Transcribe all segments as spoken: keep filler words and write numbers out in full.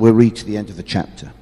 we'll read to the end of the chapter.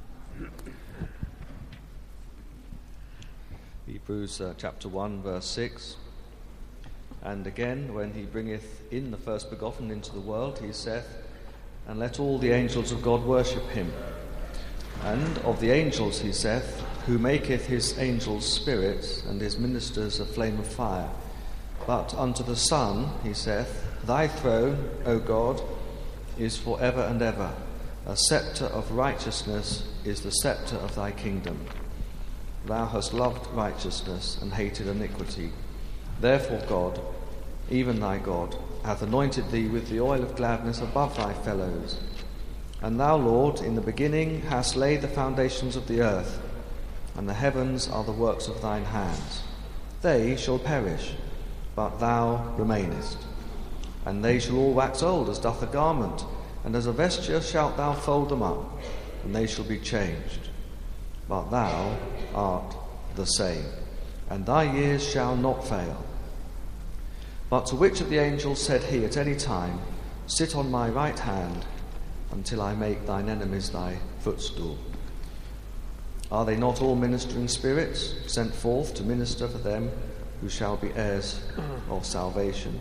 Hebrews uh, chapter one, verse six. And again, when he bringeth in the first begotten into the world, he saith, and let all the angels of God worship him. And of the angels he saith, who maketh his angels spirits, and his ministers a flame of fire. But unto the Son he saith, thy throne, O God, is for ever and ever. A sceptre of righteousness is the sceptre of thy kingdom. Thou hast loved righteousness and hated iniquity. Therefore God, even thy God, hath anointed thee with the oil of gladness above thy fellows. And thou, Lord, in the beginning hast laid the foundations of the earth, and the heavens are the works of thine hands. They shall perish, but thou remainest. And they shall all wax old as doth a garment, and as a vesture shalt thou fold them up, and they shall be changed. But thou art the same, and thy years shall not fail. But to which of the angels said he at any time, sit on my right hand, until I make thine enemies thy footstool? Are they not all ministering spirits, sent forth to minister for them who shall be heirs of salvation?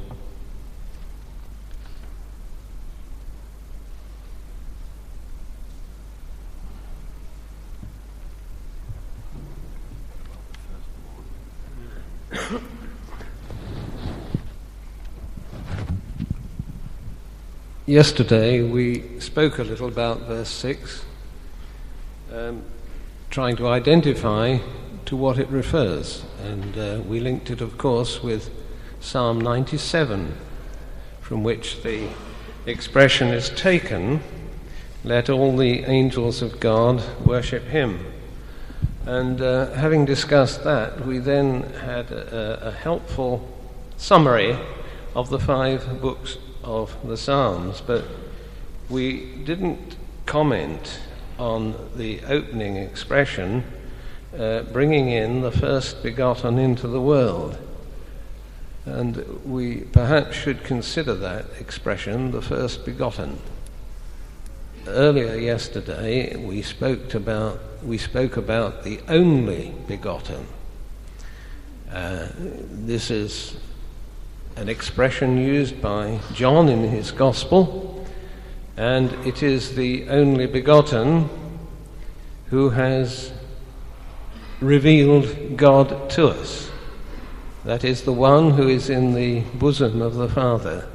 Yesterday we spoke a little about verse six, um, trying to identify to what it refers, and uh, we linked it, of course, with Psalm ninety-seven, from which the expression is taken, let all the angels of God worship him. And uh, having discussed that, we then had a, a helpful summary of the five books of the Psalms, but we didn't comment on the opening expression, uh, bringing in the first begotten into the world. And we perhaps should consider that expression, the first begotten. Earlier yesterday we spoke about we spoke about the only begotten. Uh, this is an expression used by John in his Gospel, and it is the only begotten who has revealed God to us. That is the one who is in the bosom of the Father.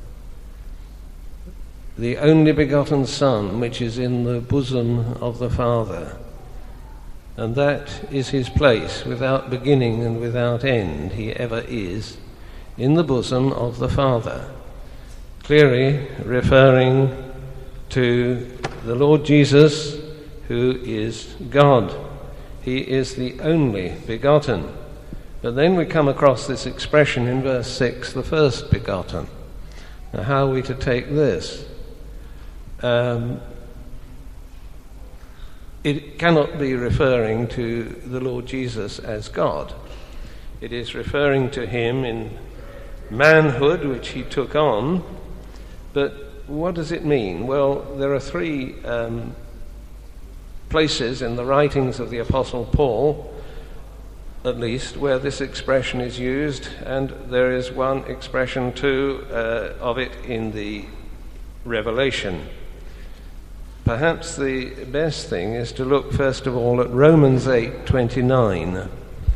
The only begotten Son, which is in the bosom of the Father. And that is his place, without beginning and without end. He ever is in the bosom of the Father. Clearly referring to the Lord Jesus, who is God. He is the only begotten. But then we come across this expression in verse six, the first begotten. Now, how are we to take this? Um, it cannot be referring to the Lord Jesus as God. It is referring to him in manhood, which he took on. But what does it mean? Well, there are three um, places in the writings of the Apostle Paul, at least, where this expression is used, and there is one expression too uh, of it in the Revelation. Perhaps the best thing is to look first of all at Romans eight twenty-nine.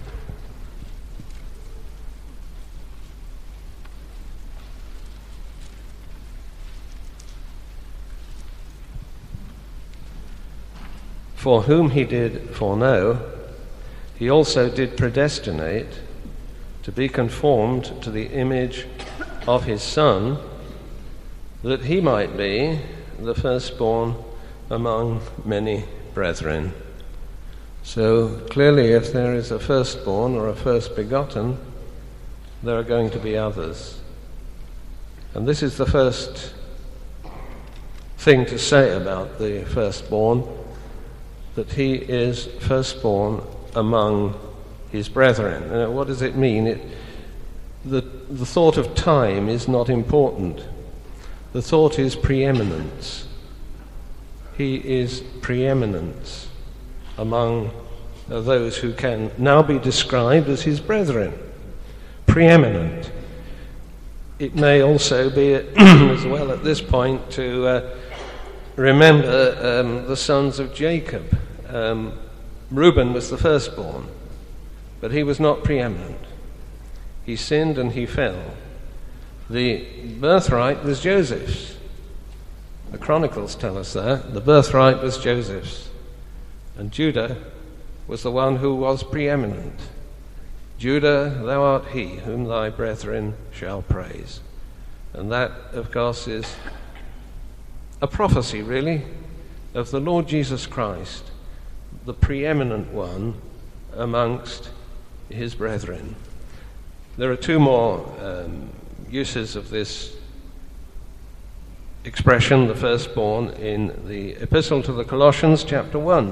For whom he did foreknow, he also did predestinate to be conformed to the image of his Son, that he might be the firstborn among many brethren. So clearly, if there is a firstborn or a first begotten, there are going to be others. And this is the first thing to say about the firstborn, that he is firstborn among his brethren. Now, what does it mean? It, the, the thought of time is not important. The thought is preeminence. he is preeminent among uh, those who can now be described as his brethren. Preeminent. It may also be as well at this point to uh, remember um, the sons of Jacob. Um, Reuben was the firstborn, but he was not preeminent. He sinned and he fell. The birthright was Joseph's. The Chronicles tell us that. The birthright was Joseph's. And Judah was the one who was preeminent. Judah, thou art he whom thy brethren shall praise. And that, of course, is a prophecy, really, of the Lord Jesus Christ, the preeminent one amongst his brethren. There are two more um, uses of this expression, the firstborn, in the Epistle to the Colossians, chapter one.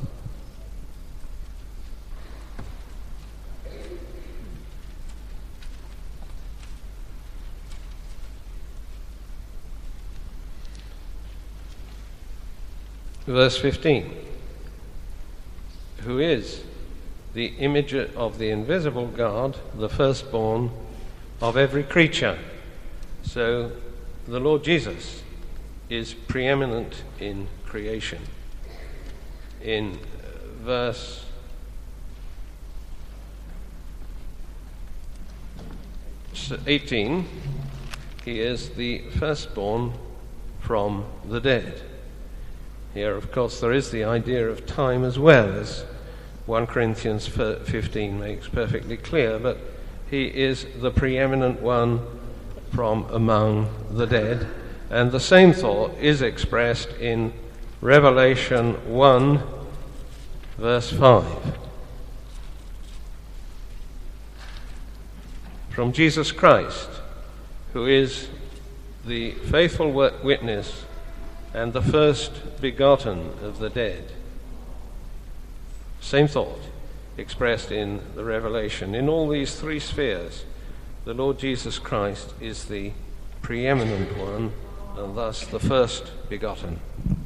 Verse fifteen. Who is the image of the invisible God, the firstborn of every creature. So the Lord Jesus is preeminent in creation. In verse eighteen, he is the firstborn from the dead. Here, of course, there is the idea of time as well, as First Corinthians fifteen makes perfectly clear, but he is the preeminent one from among the dead. And the same thought is expressed in Revelation one, verse five. From Jesus Christ, who is the faithful witness and the first begotten of the dead. Same thought expressed in the Revelation. In all these three spheres, the Lord Jesus Christ is the preeminent one, and thus the first begotten.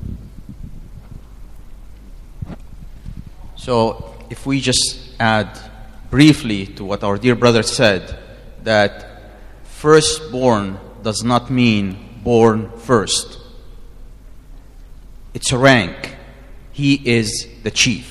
So, if we just add briefly to what our dear brother said, that firstborn does not mean born first. It's a rank. He is the chief.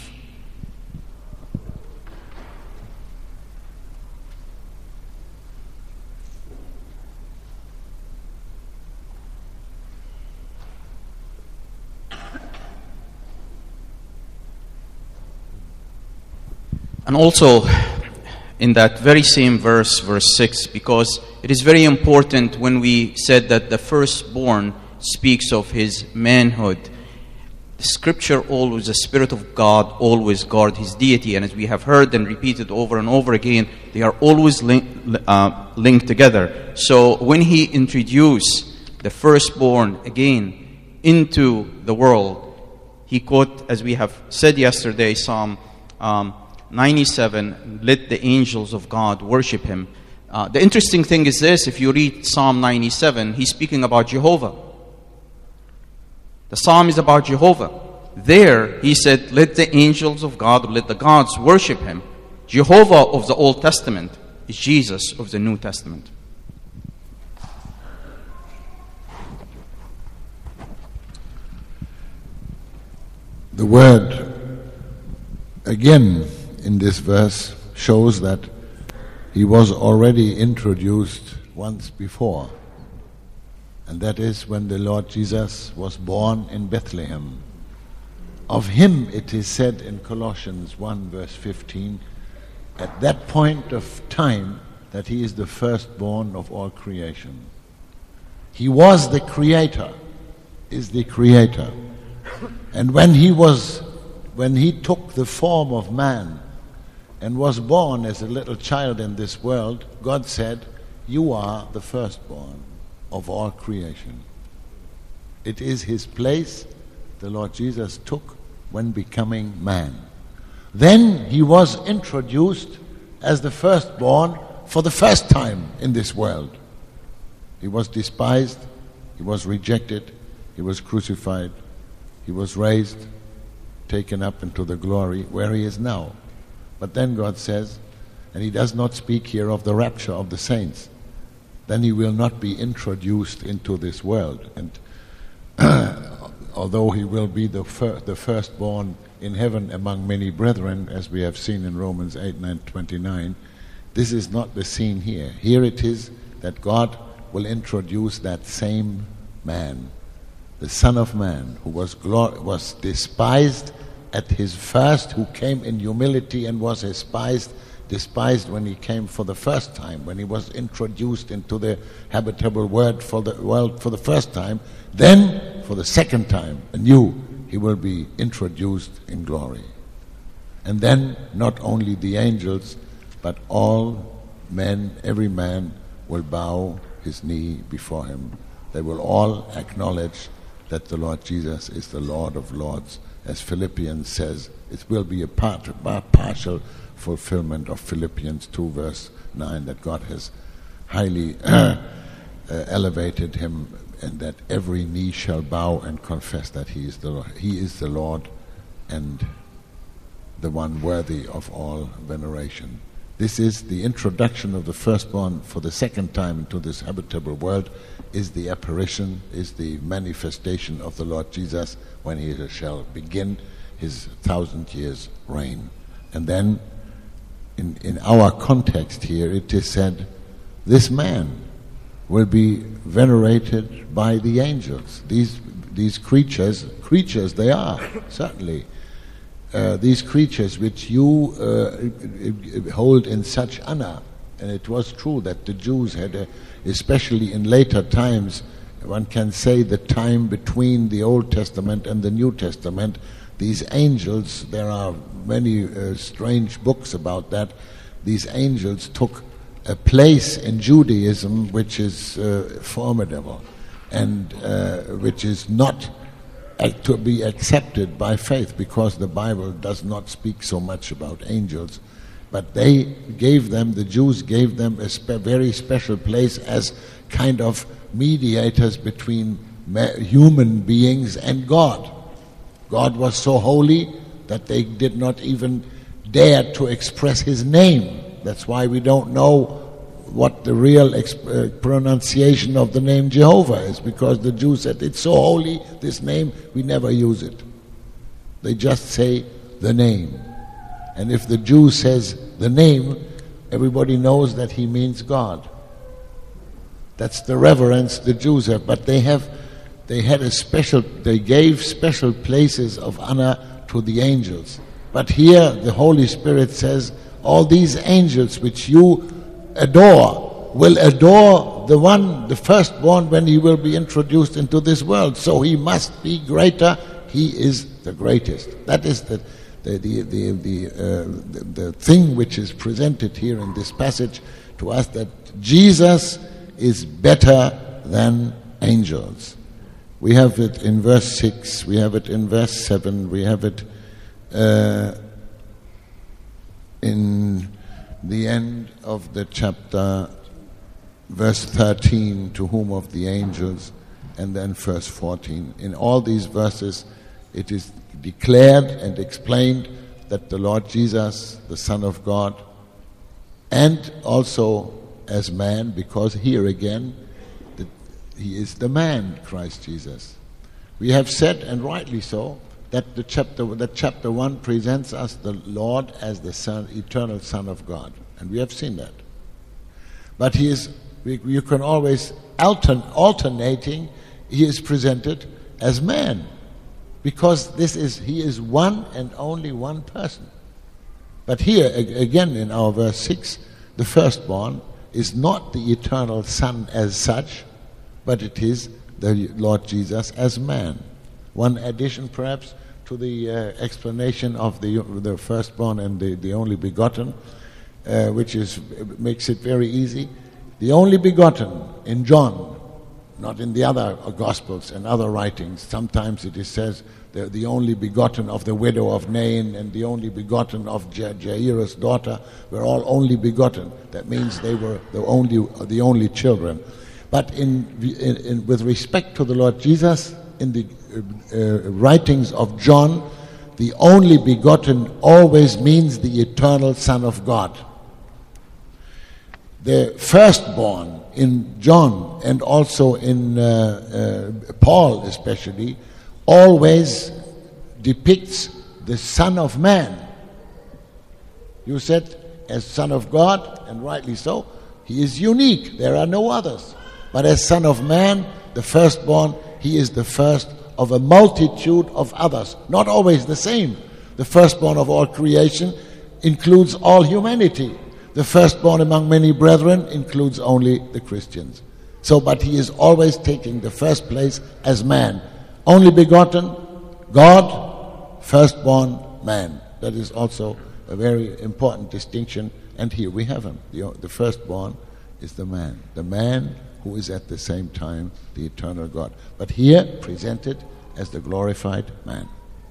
And also, in that very same verse, verse six, because it is very important when we said that the firstborn speaks of his manhood. The Scripture always, the Spirit of God always guard his deity. And as we have heard and repeated over and over again, they are always link, uh, linked together. So when he introduced the firstborn again into the world, he quote, as we have said yesterday, Psalm um, ninety-seven, let the angels of God worship him. Uh, the interesting thing is this, if you read Psalm ninety-seven, he's speaking about Jehovah. The psalm is about Jehovah. There, he said, let the angels of God, let the gods worship him. Jehovah of the Old Testament is Jesus of the New Testament. The word, again, in this verse shows that he was already introduced once before. And that is when the Lord Jesus was born in Bethlehem. Of him it is said in Colossians one verse fifteen, at that point of time that he is the firstborn of all creation. He was the creator, is the creator. And when he was, when he took the form of man and was born as a little child in this world, God said, you are the firstborn of all creation. It is his place the Lord Jesus took when becoming man. Then he was introduced as the firstborn for the first time in this world. He was despised, he was rejected, he was crucified, He was raised, taken up into the glory where he is now. But then God says, and he does not speak here of the rapture of the saints, then he will not be introduced into this world. And although he will be the, fir- the firstborn in heaven among many brethren, as we have seen in Romans eight, nine, twenty-nine, this is not the scene here. Here it is that God will introduce that same man, the Son of Man, who was glor- was despised at his first, who came in humility and was despised, despised when he came for the first time, when he was introduced into the habitable world for the world for the first time. Then, for the second time, anew, he will be introduced in glory. And then, not only the angels, but all men, every man will bow his knee before him. They will all acknowledge that the Lord Jesus is the Lord of Lords. As Philippians says, it will be a part, a partial fulfillment of Philippians two, verse nine, that God has highly uh, elevated him, and that every knee shall bow and confess that he is the Lord. He is the Lord and the one worthy of all veneration. This is the introduction of the firstborn for the second time into this habitable world, is the apparition, is the manifestation of the Lord Jesus when he shall begin his thousand years reign. And then in, in our context here it is said, this man will be venerated by the angels. These these creatures, creatures they are, certainly. Uh, these creatures which you uh, hold in such honor. And it was true that the Jews had, a, especially in later times, one can say the time between the Old Testament and the New Testament, these angels, there are many uh, strange books about that, these angels took a place in Judaism which is uh, formidable and uh, which is not to be accepted by faith, because the Bible does not speak so much about angels. But they gave them, the Jews gave them a spe- very special place as kind of mediators between ma- human beings and God. God was so holy that they did not even dare to express his name. That's why we don't know what the real exp- uh, pronunciation of the name Jehovah is, because the Jews said, it's so holy, this name, we never use it. They just say the name. And if the Jew says the name, everybody knows that he means God. That's the reverence the Jews have. But they have, they had a special, they gave special places of honor to the angels. But here the Holy Spirit says, all these angels which you adore will adore the one, the firstborn, when he will be introduced into this world. So he must be greater. He is the greatest. That is the the the the the, uh, the, the thing which is presented here in this passage to us, that Jesus is better than angels. We have it in verse six. We have it in verse seven. We have it uh, in the end of the chapter, verse thirteen, to whom of the angels, and then verse fourteen. In all these verses, it is declared and explained that the Lord Jesus, the Son of God, and also as man, because here again, that he is the man, Christ Jesus. We have said, and rightly so, that the chapter that chapter one presents us the Lord as the Son, eternal Son of God, and we have seen that. But he is, we, you can always altern, alternating. He is presented as man, because this is he is one and only one person. But here again in our verse six, the firstborn is not the eternal Son as such, but it is the Lord Jesus as man. One addition perhaps to the uh, explanation of the the firstborn and the, the only begotten, uh, which is makes it very easy. The only begotten in John, not in the other Gospels and other writings. Sometimes it is says the, the only begotten of the widow of Nain and the only begotten of Ja- Jairus' daughter were all only begotten. That means they were the only the only children. But in, in, in with respect to the Lord Jesus, in the uh, uh, writings of John, the only begotten always means the eternal Son of God. The firstborn in John and also in uh, uh, Paul especially always depicts the Son of Man. You said as Son of God, and rightly so, he is unique. There are no others. But as Son of Man, the firstborn, he is the first of a multitude of others, not always the same. The firstborn of all creation includes all humanity. The firstborn among many brethren includes only the Christians. So, but he is always taking the first place as man. Only begotten, God, firstborn, man. That is also a very important distinction. And here we have him. The, the firstborn is the man. The man who is at the same time the eternal God. But here presented as the glorified man.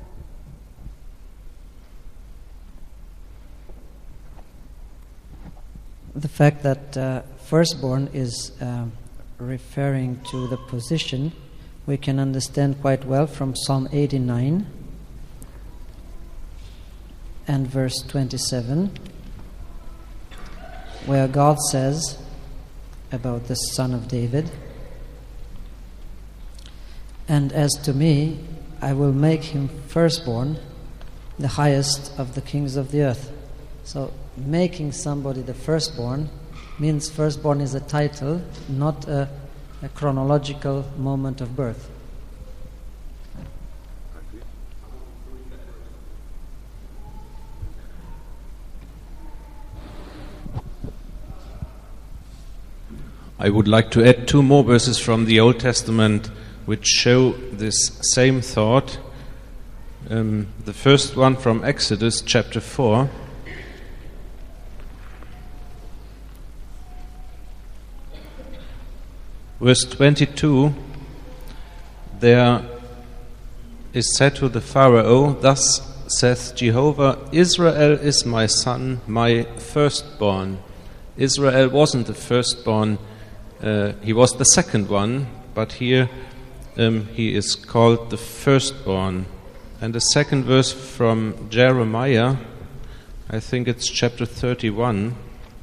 The fact that uh, firstborn is uh, referring to the position, we can understand quite well from Psalm eighty-nine and verse twenty-seven, where God says about the Son of David, "And as to me, I will make him firstborn, the highest of the kings of the earth." So making somebody the firstborn means firstborn is a title, not a, a chronological moment of birth. I would like to add two more verses from the Old Testament which show this same thought. Um, the first one from Exodus chapter four. Verse twenty-two, there is said to the Pharaoh, "Thus saith Jehovah, Israel is my son, my firstborn." Israel wasn't the firstborn, uh, he was the second one, but here um, he is called the firstborn. And the second verse from Jeremiah, I think it's chapter thirty-one.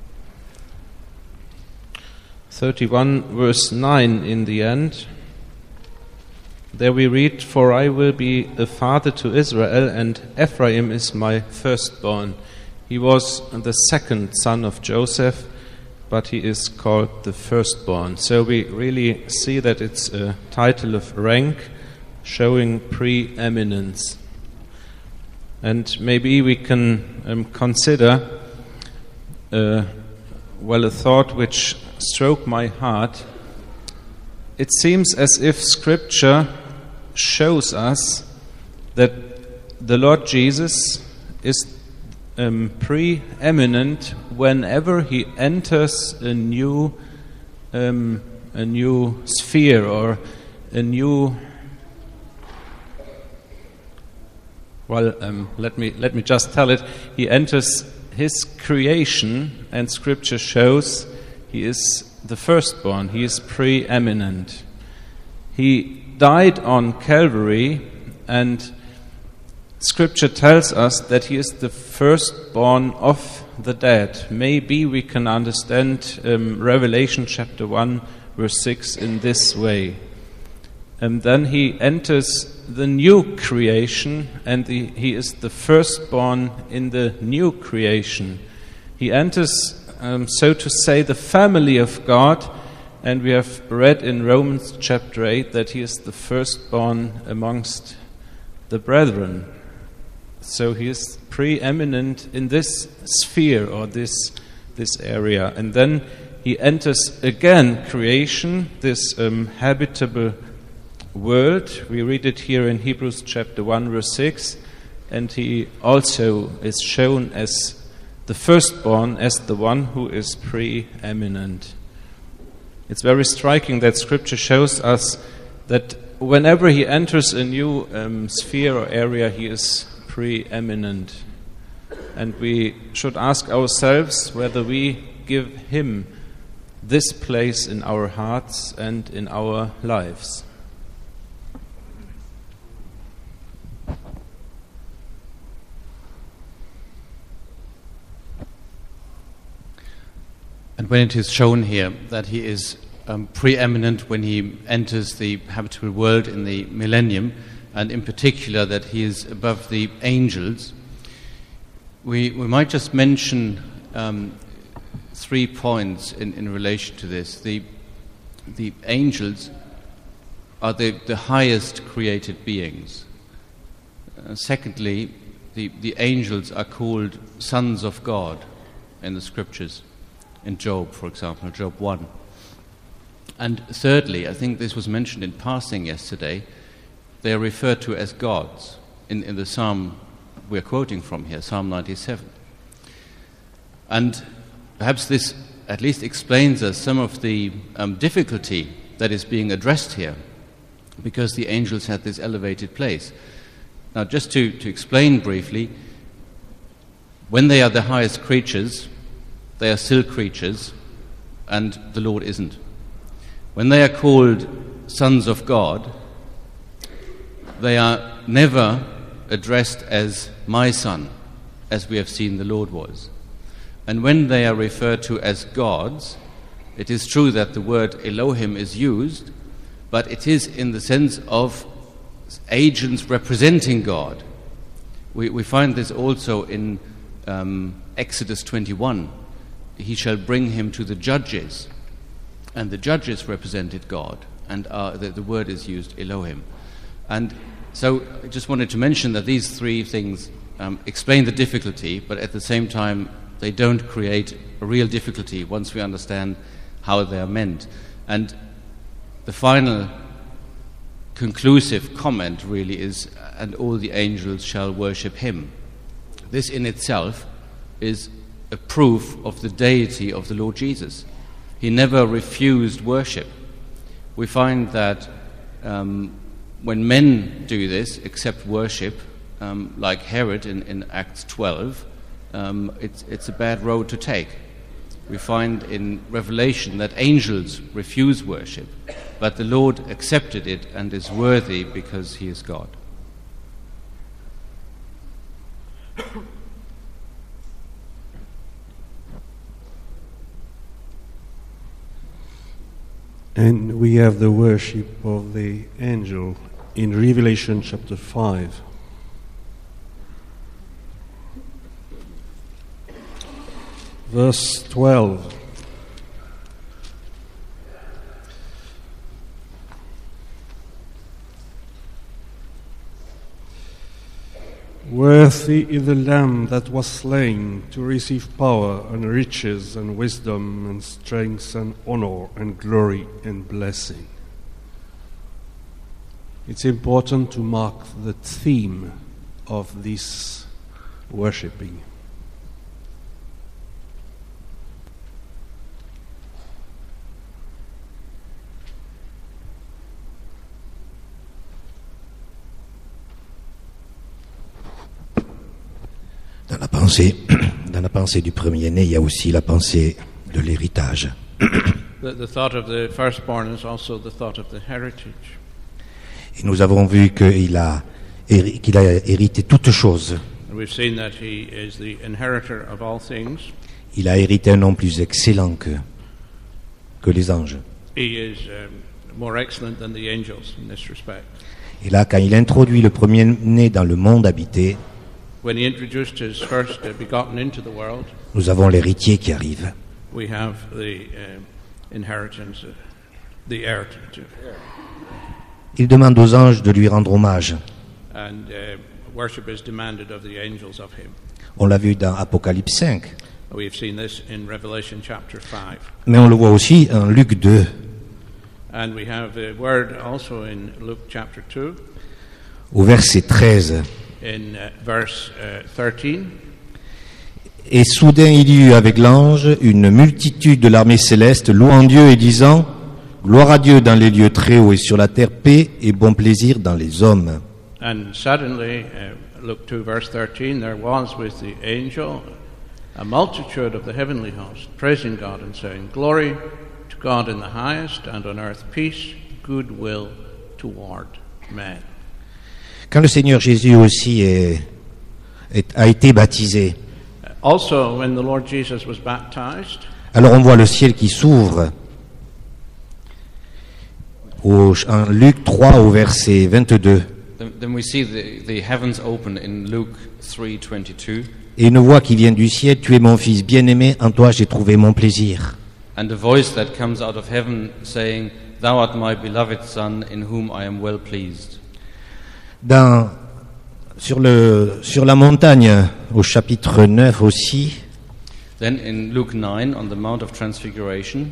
thirty-one verse nine in the end. There we read, "For I will be a father to Israel, and Ephraim is my firstborn." He was the second son of Joseph, but he is called the firstborn. So we really see that it's a title of rank showing preeminence. And maybe we can um, consider uh, well a thought which struck my heart. It seems as if Scripture shows us that the Lord Jesus is um, preeminent whenever he enters a new um, a new sphere or a new. Well, um, let me let me just tell it. He enters his creation, and Scripture shows he is the firstborn. He is preeminent. He died on Calvary, and Scripture tells us that he is the firstborn of the dead. Maybe we can understand um, Revelation chapter one, verse six in this way. And then he enters the new creation, and the, he is the firstborn in the new creation. He enters, um, so to say, the family of God, and we have read in Romans chapter eight that he is the firstborn amongst the brethren. So he is preeminent in this sphere or this this area. And then he enters again creation, this um, habitable world. We read it here in Hebrews chapter one, verse six, and he also is shown as the firstborn, as the one who is preeminent. It's very striking that Scripture shows us that whenever he enters a new um, sphere or area, he is preeminent. And we should ask ourselves whether we give him this place in our hearts and in our lives. And when it is shown here that he is um, preeminent when he enters the habitable world in the millennium, and in particular that he is above the angels, we, we might just mention um, three points in, in relation to this. The, the angels are the, the highest created beings. Uh, secondly, the, the angels are called sons of God in the scriptures, in Job, for example, Job one. And thirdly, I think this was mentioned in passing yesterday, they are referred to as gods in, in the psalm we're quoting from here, Psalm ninety-seven. And perhaps this at least explains us some of the um, difficulty that is being addressed here, because the angels had this elevated place. Now, just to, to explain briefly, when they are the highest creatures, they are still creatures, and the Lord isn't. When they are called sons of God, they are never addressed as my son, as we have seen the Lord was. And when they are referred to as gods, it is true that the word Elohim is used, but it is in the sense of agents representing God. We, we find this also in um, Exodus twenty-one. He shall bring him to the judges, and the judges represented God, and uh, the, the word is used Elohim. And so I just wanted to mention that these three things um, explain the difficulty, but at the same time they don't create a real difficulty once we understand how they are meant. And the final conclusive comment really is, and all the angels shall worship him. This in itself is a proof of the deity of the Lord Jesus. He never refused worship. We find that um, when men do this, accept worship, um, like Herod in, in Acts twelve, um, it's, it's a bad road to take. We find in Revelation that angels refuse worship, but the Lord accepted it and is worthy because he is God. And we have the worship of the angel in Revelation chapter five. Verse twelve. Worthy is the Lamb that was slain to receive power and riches and wisdom and strength and honor and glory and blessing. It's important to mark the theme of this worshipping. Dans la pensée, dans la pensée du premier-né, il y a aussi la pensée de l'héritage. The, the thought of the firstborn is also the thought of the heritage. Et nous avons vu qu'il a, qu'il a hérité toutes choses. And we've seen that he is the inheritor of all things. Il a hérité un nom plus excellent que, que les anges. He is um, more excellent than the angels in this respect. Et là, quand il introduit le premier-né dans le monde habité, When he introduced his first uh, begotten into the world, nous avons l'héritier qui arrive. we have the um, inheritance, uh, the heir to, to, Il demande aux anges de lui rendre hommage. and uh, worship is demanded of the angels of him. On l'a vu dans Apocalypse cinq, We've seen this in Revelation chapter five. mais on le voit aussi en Luc deux. And we have a word also in Luke chapter two, Au verset treize. in uh, verse uh, thirteen. Et soudain il y eut avec l'ange une multitude de l'armée céleste louant Dieu et disant « Gloire à Dieu dans les lieux très hauts et sur la terre paix et bon plaisir dans les hommes. And suddenly, uh, Luke two verse thirteen, there was with the angel a multitude of the heavenly host, praising God and saying, Glory to God in the highest, and on earth peace, goodwill toward men. » Quand le Seigneur Jésus aussi est, est, a été baptisé, Also, when the Lord Jesus was baptized, Alors on voit le ciel qui s'ouvre au, en Luc trois au verset vingt-deux. Then, then we see the, the heavens open in Luke three twenty-two, Et une voix qui vient du ciel, tu es mon fils bien-aimé, en toi j'ai trouvé mon plaisir. and a voice that comes out of heaven saying, "Thou art my beloved Son, in whom I am well pleased." Dans, sur, le, sur la montagne, au chapitre neuf aussi, Then in Luke nine, on the Mount of Transfiguration,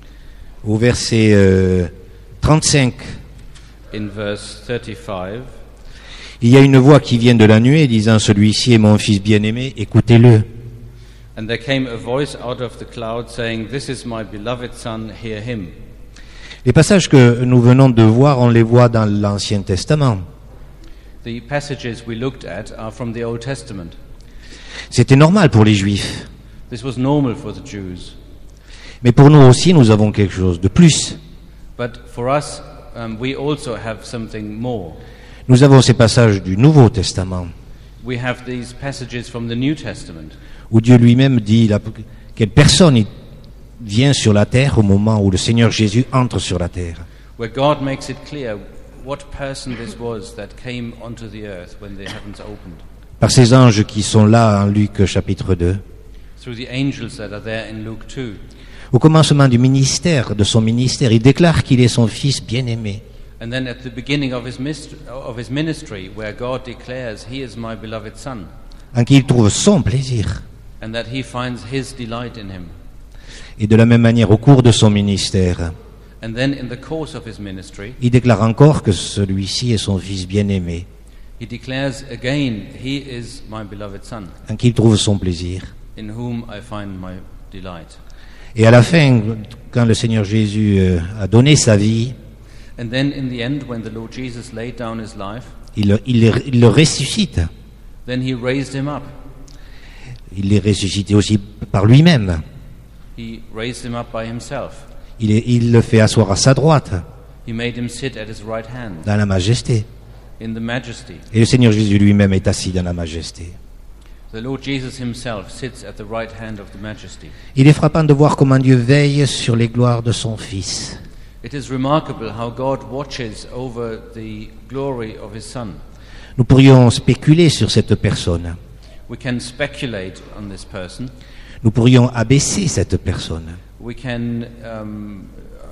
au verset euh, trente-cinq, in verse thirty-five, il y a une voix qui vient de la nuée disant, celui-ci est mon fils bien-aimé, écoutez-le. and there came a voice out of the cloud saying, "This is my beloved Son, hear him." Les passages que nous venons de voir, on les voit dans l'Ancien Testament. The passages we looked at are from the Old Testament. C'était normal pour les Juifs. This was normal for the Jews. Mais pour nous aussi, nous avons quelque chose de plus. But for us, um, we also have something more. Nous avons ces passages du Nouveau Testament, We have these passages from the New Testament, où Dieu lui-même dit la- quelle personne il vient sur la terre au moment où le Seigneur Jésus entre sur la terre. where God makes it clear what person this was that came onto the earth when the heavens opened, Par ces anges qui sont là en Luc chapitre deux. through the angels that are there in Luke two. Au commencement du ministère, de son ministère, il déclare qu'il est son fils bien-aimé. And then at the beginning of his, mist- of his ministry, where God declares, "He is my beloved Son," En qui il trouve son plaisir. and that he finds his delight in him. Et de la même manière, au cours de son ministère, And then in the course of his ministry, il déclare encore que celui-ci est son fils bien-aimé, he declares again, "He is my beloved Son, en qui il trouve son plaisir. in whom I find my delight." Et à la fin, quand le Seigneur Jésus euh, a donné sa vie, And then in the end, when the Lord Jesus laid down his life, il, le- il le- il le ressuscite. then he raised him up. Il est ressuscité aussi par lui-même. He raised him up by himself. Il, est- il le fait asseoir à sa droite, He made him sit at his right hand dans la majesté. in the majesty. Et le Seigneur Jésus lui-même est assis dans la majesté. The Lord Jesus himself sits at the right hand of the majesty. Il est frappant de voir comment Dieu veille sur les gloires de son Fils. It is remarkable how God watches over the glory of his Son. Nous pourrions spéculer sur cette personne. We can speculate on this person. Nous pourrions abaisser cette personne. We can um,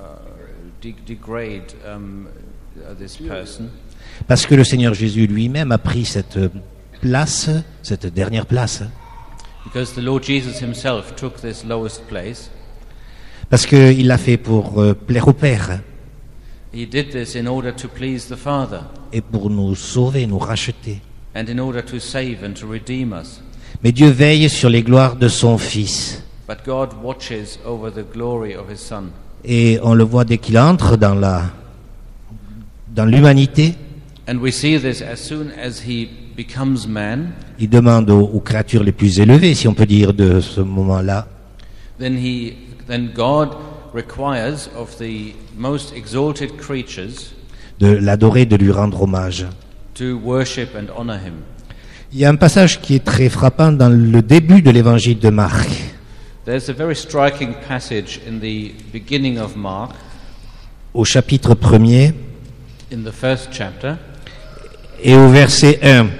uh, de- degrade um, uh, this person. Parce que le Seigneur Jésus lui-même a pris cette place, cette dernière place. Because the Lord Jesus himself took this lowest place. Parce qu'il l'a fait pour euh, plaire au Père He did this in order to please the Father et pour nous sauver, nous racheter. and in order to save and to redeem us. Mais Dieu veille sur les gloires de son Fils. But God watches over the glory of his Son. Et on le voit dès qu'il entre dans la, dans l'humanité, And we see this as soon as he becomes man, il demande aux, aux créatures les plus élevées, si on peut dire, de ce moment-là, then he then God requires of the most exalted creatures de l'adorer, de lui rendre hommage. to worship and honor him. Il y a un passage qui est très frappant dans le début de l'évangile de Marc. There's a very striking passage in the beginning of Mark, Au chapitre premier in the first chapter, et au verset un.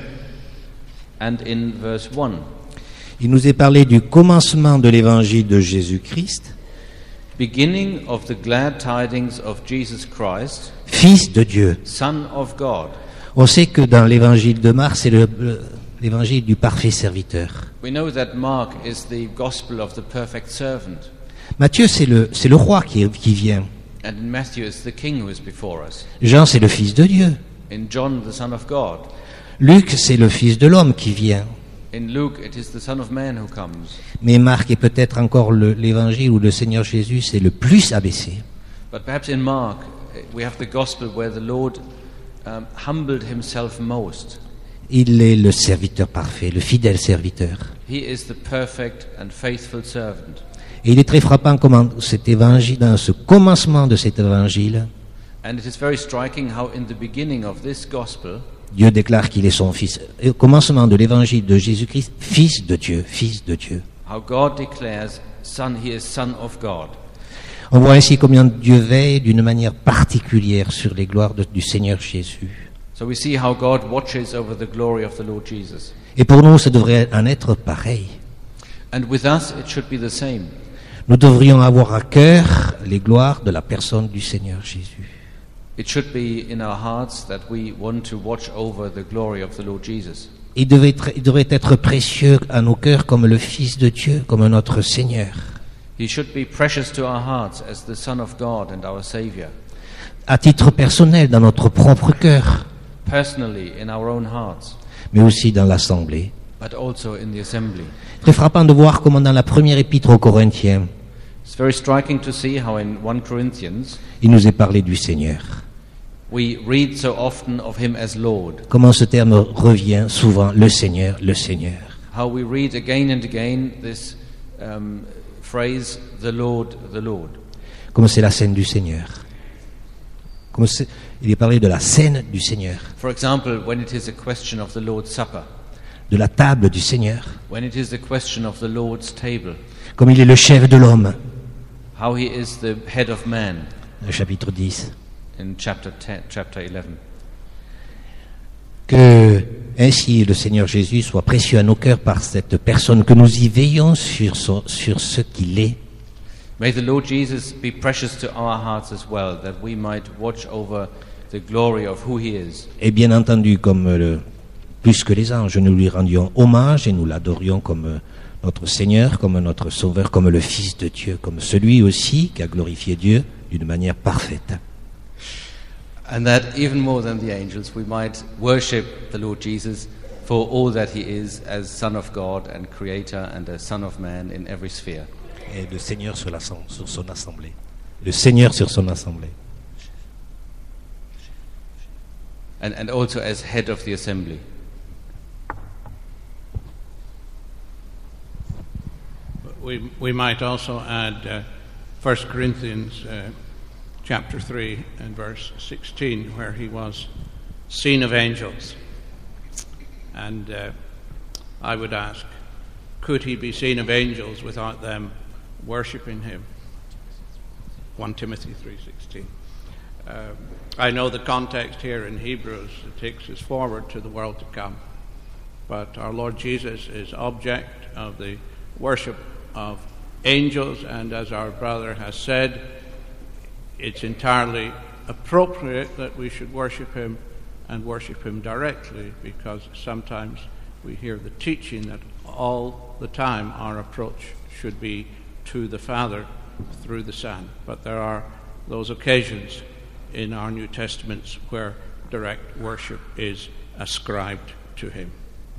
and in verse one. Il nous est parlé du commencement de l'évangile de Jésus-Christ, Beginning of the glad tidings of Jesus Christ, Fils de Dieu. Son of God. On sait que dans l'évangile de Marc, c'est le- le- l'évangile du parfait serviteur. We know that Mark is the gospel of the perfect servant, Matthieu, c'est le, c'est le roi qui, qui vient. and in Matthew it's the king who is before us. Jean, c'est le Fils de Dieu. In John, the Son of God. Luc, c'est le Fils de l'homme qui vient. In Luke, it is the Son of Man who comes. Mais Marc est peut-être encore le- l'évangile où le Seigneur Jésus c'est le plus abaissé. But perhaps in Mark, eh, we have the gospel where the Lord um, humbled himself most. Il est le serviteur parfait, le fidèle serviteur. He is the perfect and faithful servant. Et il est très frappant comment cet évangile, dans ce commencement de cet évangile, And it is very striking how in the beginning of this gospel, Dieu déclare qu'il est son Fils. Et au commencement de l'évangile de Jésus-Christ, Fils de Dieu, Fils de Dieu. how God declares son, he is Son of God. On voit ainsi combien Dieu veille d'une manière particulière sur les gloires de- du Seigneur Jésus. So we see how God watches over the glory of the Lord Jesus. Et pour nous, ça devrait en être pareil. And with us, it should be the same. Nous devrions avoir à cœur les gloires de la personne du Seigneur Jésus. It should be in our hearts that we want to watch over the glory of the Lord Jesus. Il devait être, il devrait être précieux à nos cœurs comme le Fils de Dieu, comme notre Seigneur. He should be precious to our hearts as the Son of God and our Savior. À titre personnel, dans notre propre cœur, Personally, in our own hearts, mais aussi dans l'Assemblée. but also in the assembly. Très frappant de voir comment dans la première épître aux Corinthiens, It's very striking to see how in First Corinthians il nous est parlé du Seigneur. we read so often of Him as Lord. Comment ce terme revient souvent, le Seigneur, le Seigneur. How we read again and again this um, phrase, the Lord, the Lord. Comme c'est la scène du Seigneur. Comme c'est- il est parlé de la scène du Seigneur, For example, when it is a question of the Lord's Supper, de la table du Seigneur, when it is the question of the Lord's table, comme il est le chef de l'homme, how He is the head of man le chapitre dix. in chapter ten, chapter eleven. Que ainsi le Seigneur Jésus soit précieux à nos cœurs par cette personne, que nous y veillons sur, son- sur ce qu'il est, May the Lord Jesus be precious to our hearts as well, that we might watch over the glory of who He is. et bien entendu comme le, plus que les anges, nous lui rendions hommage et nous l'adorions comme notre Seigneur, comme notre Sauveur, comme le Fils de Dieu, comme celui aussi qui a glorifié Dieu d'une manière parfaite. And that even more than the angels, we might worship the Lord Jesus for all that He is as Son of God and Creator and a Son of Man in every sphere. Et le Seigneur sur, la, sur son assemblée. Le Seigneur sur son assemblée. And, and also as head of the assembly. We, we might also add uh, First Corinthians uh, chapter three and verse sixteen, where he was seen of angels. And uh, I would ask, could he be seen of angels without them worshipping him? First Timothy three sixteen. Um, I know the context here in Hebrews it takes us forward to the world to come. But our Lord Jesus is object of the worship of angels, and as our brother has said, it's entirely appropriate that we should worship him and worship him directly, because sometimes we hear the teaching that all the time our approach should be to the Father through the Son. But there are those occasions in our New Testaments where direct worship is ascribed to him.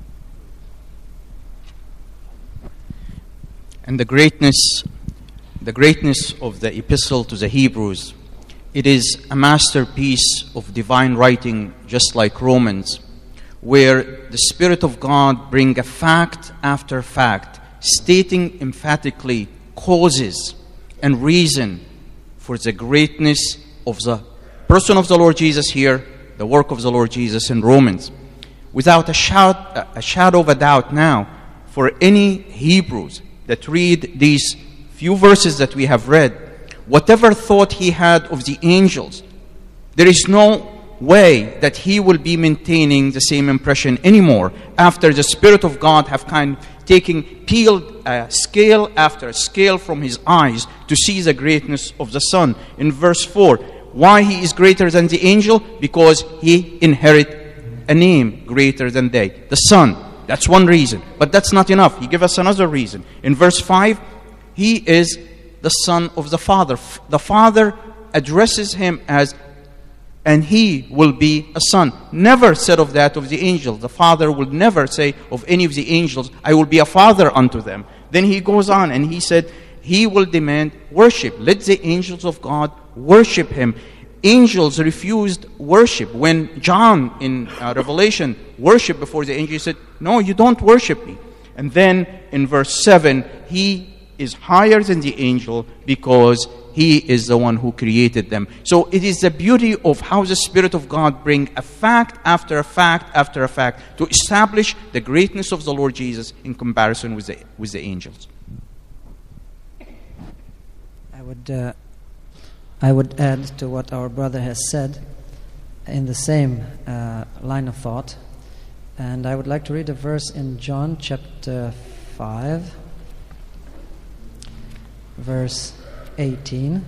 And the greatness, the greatness of the epistle to the Hebrews, it is a masterpiece of divine writing, just like Romans, where the Spirit of God brings a fact after fact, stating emphatically causes and reason for the greatness of the person of the Lord Jesus here, the work of the Lord Jesus in Romans. Without a, shout, a shadow of a doubt now, for any Hebrews that read these few verses that we have read, whatever thought he had of the angels, there is no way that he will be maintaining the same impression anymore after the Spirit of God have kind of taken, peeled a scale after scale from his eyes to see the greatness of the Son. In verse four, why he is greater than the angel? Because he inherit a name greater than they, the Son. That's one reason. But that's not enough. He gives us another reason. In verse five, he is the Son of the Father. The Father addresses him as, and he will be a son. Never said of that of the angels. The Father will never say of any of the angels, I will be a father unto them. Then he goes on and he said, he will demand worship. Let the angels of God worship him. Angels refused worship. When John in uh, Revelation worshiped before the angel, he said, no, you don't worship me. And then in verse seven, he is higher than the angel because he is the one who created them. So it is the beauty of how the Spirit of God brings a fact after a fact after a fact to establish the greatness of the Lord Jesus in comparison with the, with the angels. I would, uh, I would add to what our brother has said in the same uh, line of thought. And I would like to read a verse in John chapter five, verse eighteen.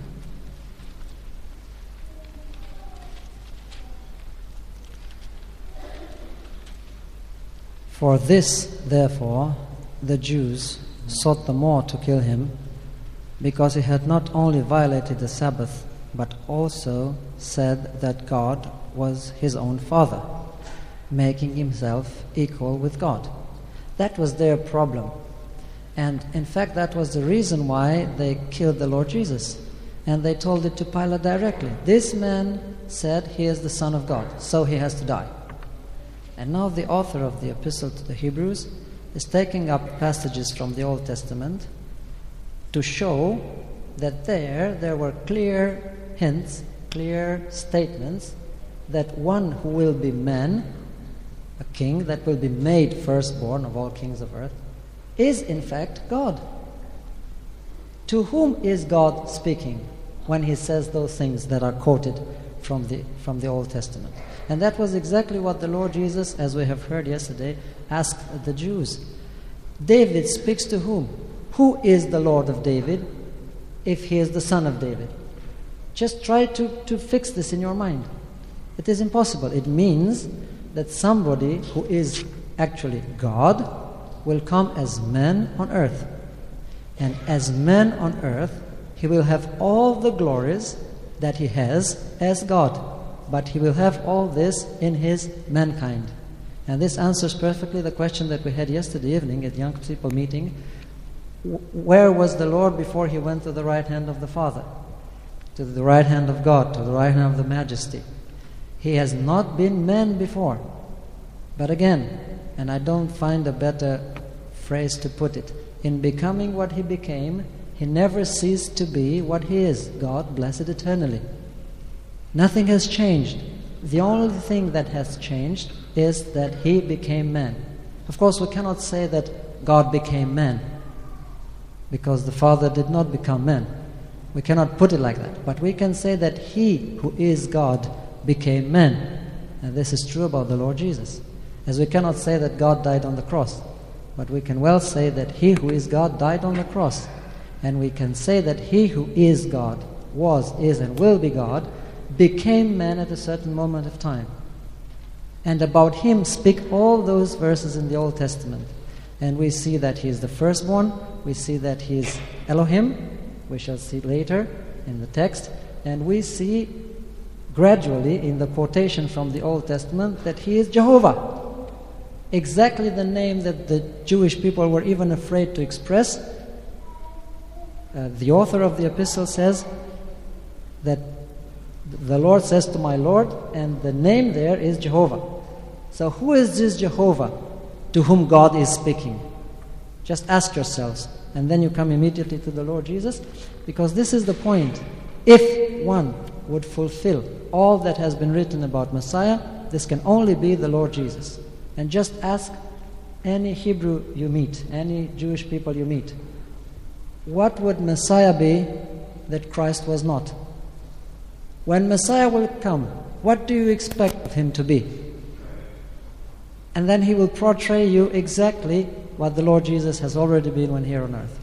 For this, therefore, the Jews sought the more to kill him, because he had not only violated the Sabbath, but also said that God was his own Father, making himself equal with God. That was their problem. And in fact, that was the reason why they killed the Lord Jesus. And they told it to Pilate directly. This man said he is the Son of God, so he has to die. And now the author of the Epistle to the Hebrews is taking up passages from the Old Testament to show that there, there were clear hints, clear statements that one who will be man, a king that will be made firstborn of all kings of earth, is in fact God. To whom is God speaking when he says those things that are quoted from the from the Old Testament? And that was exactly what the Lord Jesus, as we have heard yesterday, asked the Jews. David speaks to whom? Who is the Lord of David if he is the son of David? Just try to, to fix this in your mind. It is impossible. It means that somebody who is actually God will come as man on earth. And as man on earth, he will have all the glories that he has as God. But he will have all this in his mankind. And this answers perfectly the question that we had yesterday evening at young people meeting. Where was the Lord before he went to the right hand of the Father? To the right hand of God, to the right hand of the Majesty. He has not been man before. But again, and I don't find a better phrase to put it, in becoming what he became, he never ceased to be what he is, God blessed eternally. Nothing has changed. The only thing that has changed is that he became man. Of course, we cannot say that God became man, because the Father did not become man. We cannot put it like that. But we can say that he who is God became man. And this is true about the Lord Jesus. As we cannot say that God died on the cross, but we can well say that he who is God died on the cross. And we can say that he who is God, was, is, and will be God, became man at a certain moment of time. And about him speak all those verses in the Old Testament. And we see that he is the firstborn, we see that he is Elohim, we shall see later in the text, and we see gradually in the quotation from the Old Testament that he is Jehovah. Exactly the name that the Jewish people were even afraid to express. Uh, the author of the epistle says that the Lord says to my Lord, and the name there is Jehovah. So who is this Jehovah to whom God is speaking? Just ask yourselves, and then you come immediately to the Lord Jesus, because this is the point. If one would fulfill all that has been written about Messiah, this can only be the Lord Jesus. And just ask any Hebrew you meet, any Jewish people you meet, what would Messiah be that Christ was not? When Messiah will come, what do you expect of him to be? And then he will portray you exactly what the Lord Jesus has already been when here on earth.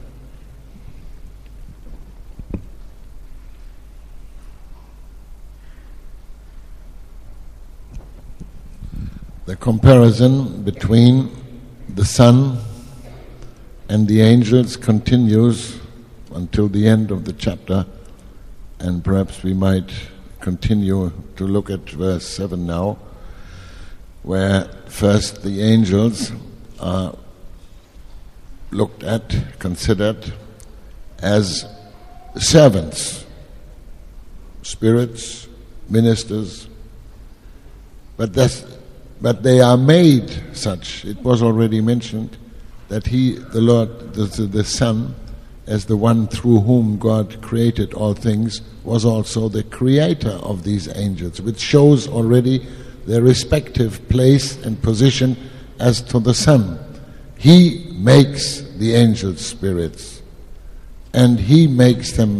The comparison between the Son and the angels continues until the end of the chapter, and perhaps we might continue to look at verse seven now, where first the angels are looked at, considered as servants, spirits, ministers, but that's But they are made such. It was already mentioned that he, the Lord, the, the Son, as the one through whom God created all things, was also the creator of these angels, which shows already their respective place and position as to the Son. He makes the angels spirits, and he makes them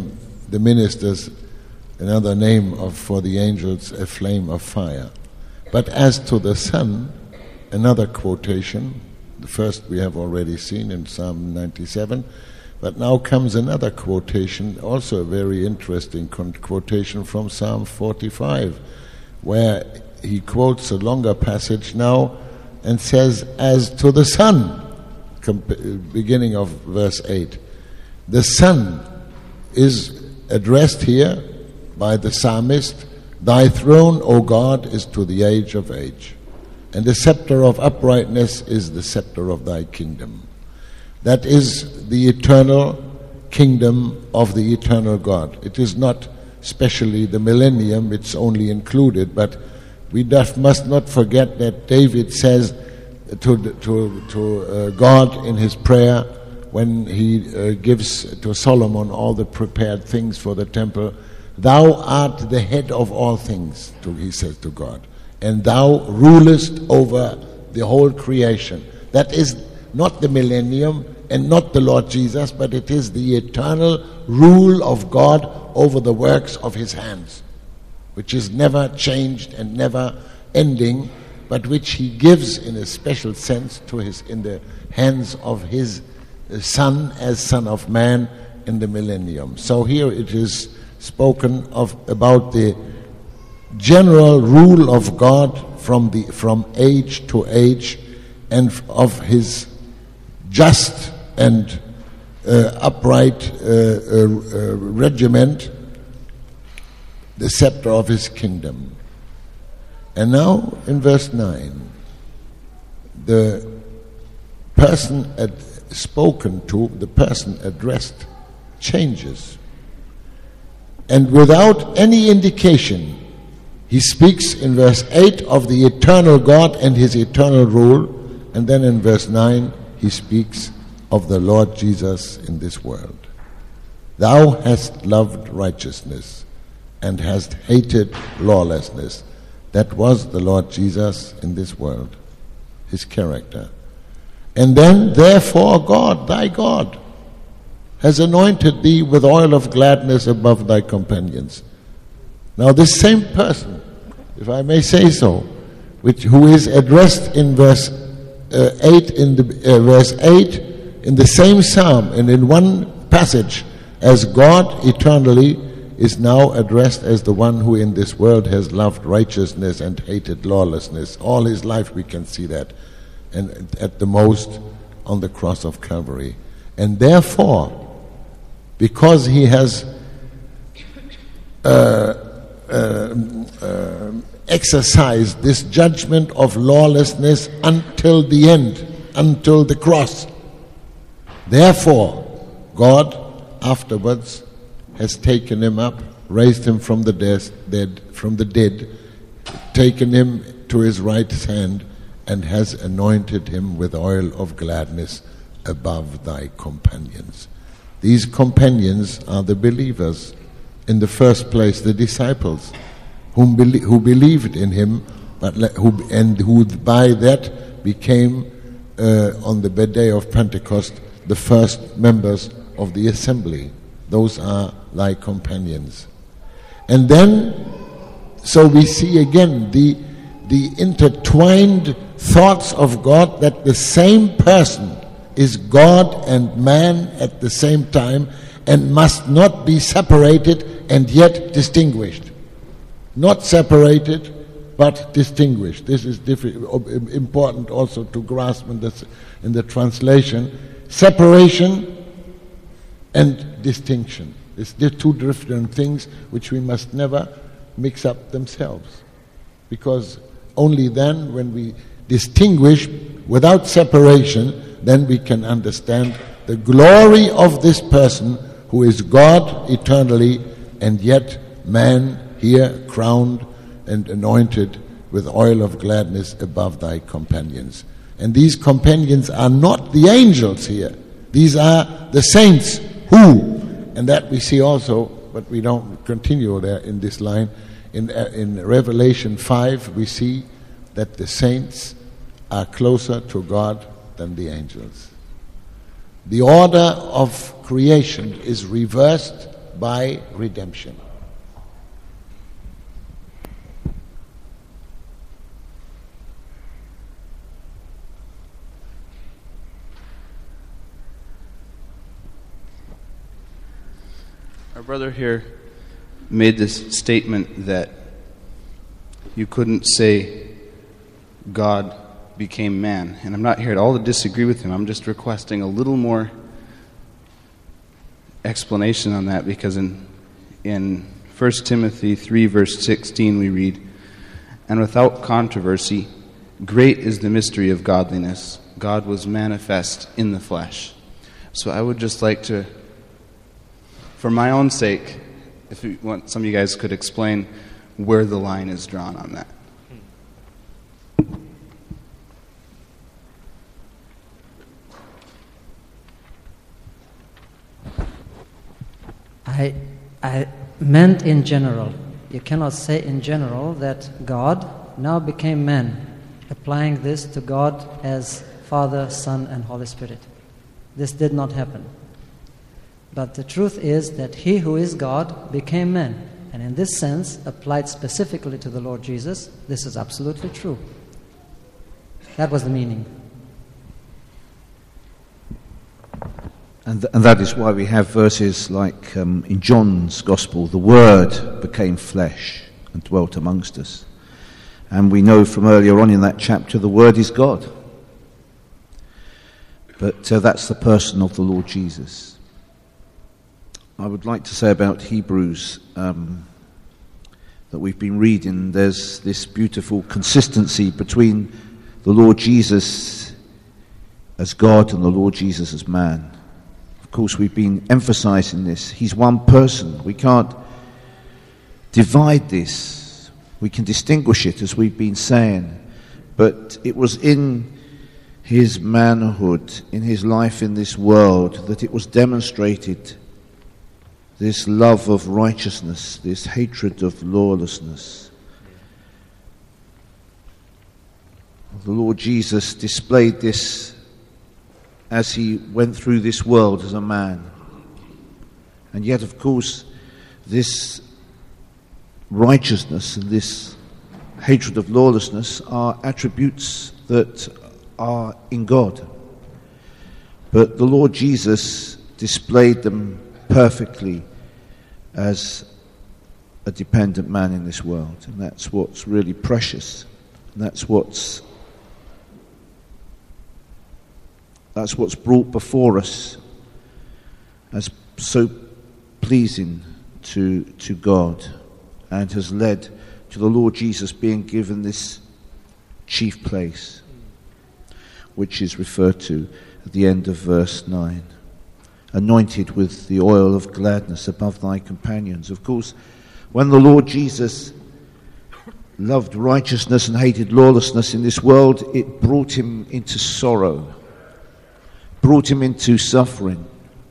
the ministers another name of for the angels, a flame of fire. But as to the Son, another quotation. The first we have already seen in Psalm ninety-seven, but now comes another quotation, also a very interesting quotation from Psalm forty-five, where he quotes a longer passage now and says, as to the Son, beginning of verse eight. The Son is addressed here by the psalmist, thy throne, O God, is to the age of age, and the scepter of uprightness is the scepter of thy kingdom. That is the eternal kingdom of the eternal God. It is not specially the millennium, it's only included, but we must not forget that David says to, to, to uh, God in his prayer, when he uh, gives to Solomon all the prepared things for the temple, thou art the head of all things, to, he says to God, and thou rulest over the whole creation. That is not the millennium and not the Lord Jesus, but it is the eternal rule of God over the works of his hands, which is never changed and never ending, but which he gives in a special sense to his in the hands of his Son as Son of Man in the millennium. So here it is spoken of about the general rule of God from the from age to age, and of his just and uh, upright uh, uh, uh, regiment, the scepter of his kingdom. And now in verse nine, the person ad- spoken to, the person addressed, changes. And without any indication, he speaks in verse eight of the eternal God and his eternal rule, and then in verse nine he speaks of the Lord Jesus in this world. Thou hast loved righteousness and hast hated lawlessness. That was the Lord Jesus in this world, his character. And then, therefore, God, thy God, has anointed thee with oil of gladness above thy companions. Now this same person, if I may say so, which who is addressed in verse uh, eight, in the uh, verse eight, in the same psalm and in one passage, as God eternally, is now addressed as the one who in this world has loved righteousness and hated lawlessness. All his life we can see that, and at the most on the cross of Calvary. And therefore, because he has uh, uh, uh, exercised this judgment of lawlessness until the end, until the cross, therefore God afterwards has taken him up, raised him from the dead, from the dead, taken him to his right hand, and has anointed him with oil of gladness above thy companions. These companions are the believers. In the first place, the disciples, whom be- who believed in him, but le- who and who by that became, uh, on the day of Pentecost, the first members of the assembly. Those are thy companions. And then, so we see again the the intertwined thoughts of God, that the same person is God and man at the same time, and must not be separated and yet distinguished. Not separated, but distinguished. This is diffi- important also to grasp in the, in the translation. Separation and distinction. It's the two different things which we must never mix up themselves. Because only then, when we distinguish without separation, then we can understand the glory of this person who is God eternally, and yet man here crowned and anointed with oil of gladness above thy companions. And these companions are not the angels here. These are the saints who, and that we see also, but we don't continue there in this line. In, uh, in Revelation five, we see that the saints are closer to God than the angels. The order of creation is reversed by redemption. Our brother here made this statement that you couldn't say God became man. And I'm not here at all to disagree with him. I'm just requesting a little more explanation on that, because in in First Timothy three verse sixteen we read, "And without controversy, great is the mystery of godliness. God was manifest in the flesh." So I would just like to, for my own sake, if you want, some of you guys could explain where the line is drawn on that. I, I meant in general. You cannot say in general that God now became man, applying this to God as Father, Son, and Holy Spirit. This did not happen. But the truth is that He who is God became man. And in this sense, applied specifically to the Lord Jesus, this is absolutely true. That was the meaning. And, th- and that is why we have verses like um, in John's Gospel, the Word became flesh and dwelt amongst us. And we know from earlier on in that chapter, the Word is God. But uh, that's the person of the Lord Jesus. I would like to say about Hebrews um, that we've been reading, there's this beautiful consistency between the Lord Jesus as God and the Lord Jesus as man. Of course, we've been emphasizing this. He's one person. We can't divide this. We can distinguish it, as we've been saying. But it was in his manhood, in his life in this world, that it was demonstrated, this love of righteousness, this hatred of lawlessness. The Lord Jesus displayed this as he went through this world as a man. And yet, of course, this righteousness and this hatred of lawlessness are attributes that are in God. But the Lord Jesus displayed them perfectly as a dependent man in this world. And that's what's really precious. And that's what's That's what's brought before us as so pleasing to, to God, and has led to the Lord Jesus being given this chief place, which is referred to at the end of verse nine. Anointed with the oil of gladness above thy companions. Of course, when the Lord Jesus loved righteousness and hated lawlessness in this world, it brought him into sorrow, brought him into suffering.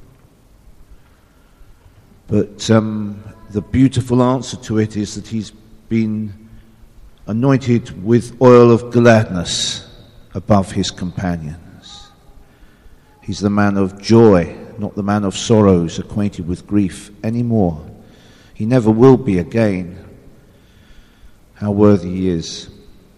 But um, the beautiful answer to it is that he's been anointed with oil of gladness above his companions. He's the man of joy, not the man of sorrows, acquainted with grief anymore. He never will be again. How worthy he is.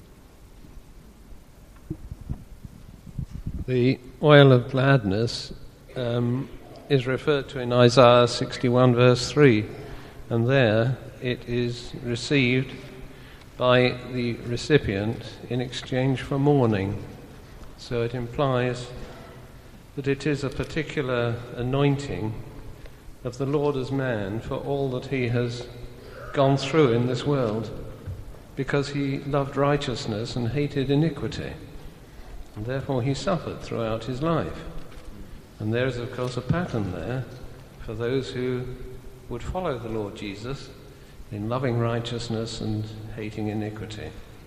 The oil of gladness um, is referred to in Isaiah sixty-one verse three, and there it is received by the recipient in exchange for mourning. So it implies that it is a particular anointing of the Lord as man for all that he has gone through in this world, because he loved righteousness and hated iniquity. And therefore he suffered throughout his life. And there is, of course, a pattern there for those who would follow the Lord Jesus in loving righteousness and hating iniquity.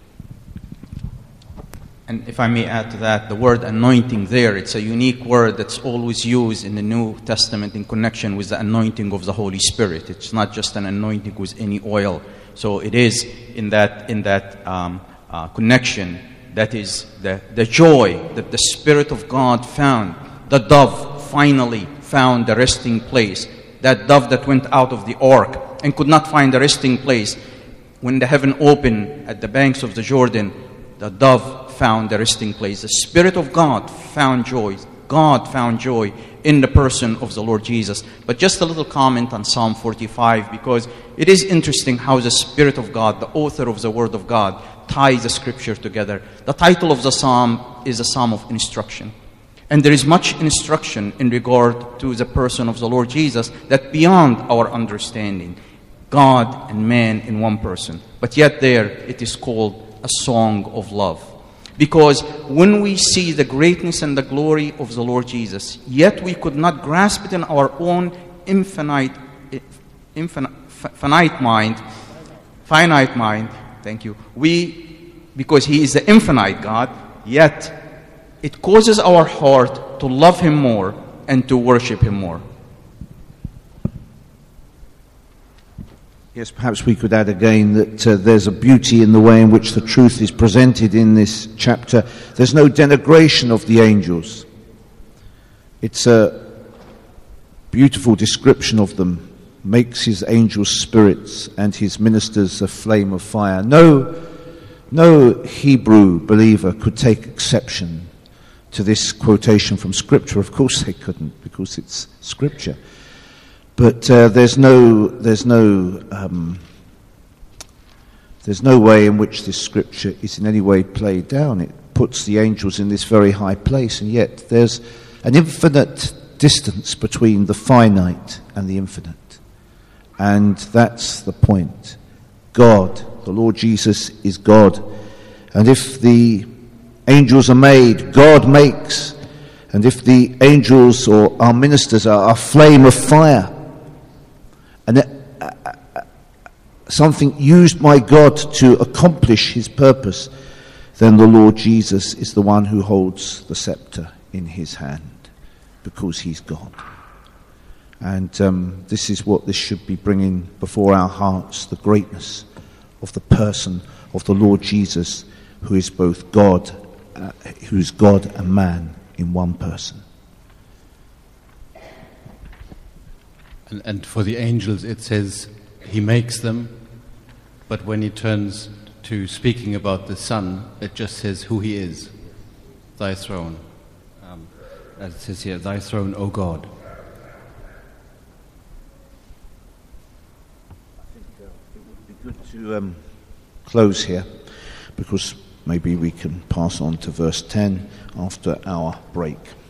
And if I may add to that, the word anointing there, it's a unique word that's always used in the New Testament in connection with the anointing of the Holy Spirit. It's not just an anointing with any oil. So it is in that in that um, uh, connection. That is the, the joy that the Spirit of God found. The dove finally found the resting place. that dove that went out of the ark and could not find a resting place. When the heaven opened at the banks of the Jordan, the dove found a resting place. The Spirit of God found joy. God found joy in the person of the Lord Jesus. But just a little comment on Psalm forty-five, because it is interesting how the Spirit of God, the author of the Word of God, ties the Scripture together. The title of the Psalm is a Psalm of instruction. And there is much instruction in regard to the person of the Lord Jesus that beyond our understanding. God and man in one person. But yet there it is called a song of love. Because when we see the greatness and the glory of the Lord Jesus, yet we could not grasp it in our own infinite, infinite, finite mind, finite mind, thank you, we, because He is the infinite God, yet it causes our heart to love Him more and to worship Him more. Yes, perhaps we could add again that uh, there's a beauty in the way in which the truth is presented in this chapter. There's no denigration of the angels. It's a beautiful description of them. Makes His angels spirits and His ministers a flame of fire. No, no Hebrew believer could take exception to this quotation from Scripture. Of course they couldn't, because it's Scripture. But uh, there's no, there's no, um, there's no way in which this Scripture is in any way played down. It puts the angels in this very high place, and yet there's an infinite distance between the finite and the infinite, and that's the point. God, the Lord Jesus, is God, and if the angels are made, God makes, and if the angels or our ministers are a flame of fire, and uh, uh, something used by God to accomplish His purpose, then the Lord Jesus is the one who holds the scepter in His hand, because He's God. And um, this is what this should be bringing before our hearts, the greatness of the person of the Lord Jesus, who is both God, uh, who is God and man in one person. And, and for the angels it says He makes them, but when He turns to speaking about the Son, it just says who He is. Thy throne. Um, as it says here, Thy throne, O God. I think uh, it would be good to um, close here, because maybe we can pass on to verse ten after our break.